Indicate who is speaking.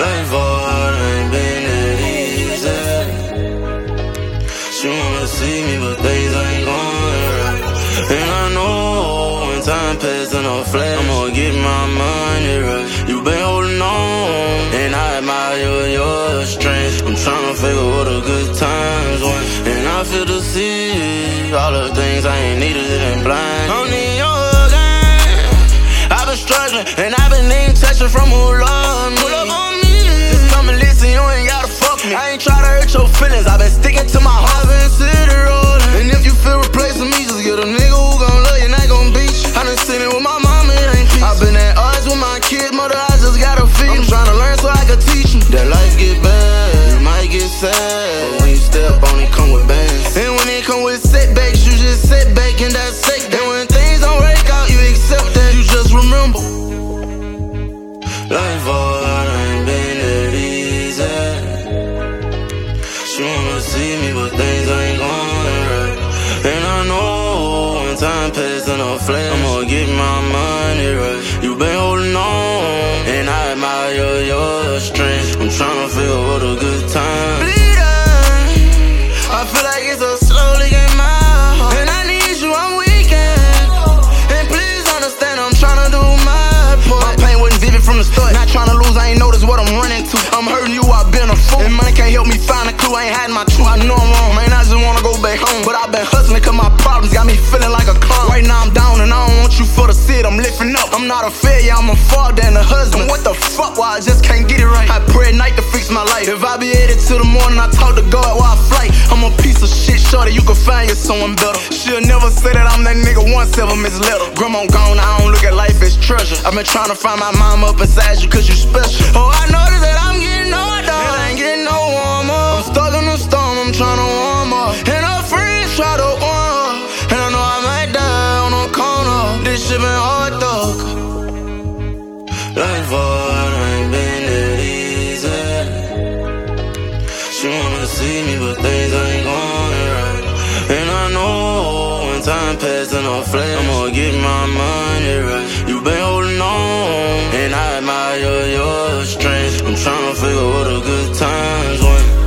Speaker 1: Life hard, ain't been that easy. She wanna see me, but things ain't going right. And I know when time passes in a flash, I'ma get my money right. You been holding on, and I admire your strength. I'm tryna figure what a good times went, and I feel to see all the things I ain't needed and blind. I need your game. I've been struggling, and I've been needing touching from who loved me. Pull up on me. Just come and listen, you ain't gotta fuck me. I ain't try to hurt your feelings, I've been sticking to my heart. I've been city rolling, and if you feel replacing me, just get a nigga who gon' love you, not gon' beat you. I done seen it with my mama, it ain't peace. I've been at odds with my kids, mother, I just gotta feed. I'm tryna learn so I can teach them that life get bad, you might get sad, but when you step on it, come with bands. And when it come with setbacks, you just sit back and dissect. And when things don't work out, you accept that. You just remember, life hard, ain't been that easy. She wanna see me, but things ain't going right. And I know when time passes in a flash, I'ma get my money right. You been holding on, and I admire your strength. I'm tryna figure what a good time. Bleeding, I feel like it's a slow leak in my heart, and I need you on weekend. And please understand, I'm tryna do my part. My pain wasn't vivid from the start. Not tryna lose, I ain't noticed what I'm running to. I'm hurting you, I've been a fool, and money can't help me find a clue. I ain't hiding my truth, I know I'm wrong, man, I just wanna go back home. But I've been hustling cause my problems got me feeling like a clown. Right now I'm down and I don't want you for the sit, I'm lifting up. I'm not a failure, I'm a father and a husband. What the fuck, why I just can't get it right? I pray at night to fix my life. If I be headed till the morning, I talk to God while I flight. I'm a piece of shit, shorty, you can find you someone better. She'll never say that I'm that nigga once ever misled her. Grandma gone, I don't look at life as treasure. I've been trying to find my mama up inside you cause you special. Oh, I noticed that I'm getting older, and I ain't getting no warmer. I'm stuck in the storm, I'm trying to warm up, and her friends try to warm her, and I know I might die on the corner. This shit been hard though. Life hard, ain't been that easy. She wanna see me, but things ain't going right. And I know when time passes in a flash, I'ma get my money right. You been holding on, and I admire your strength. I'm tryna figure what a good times went.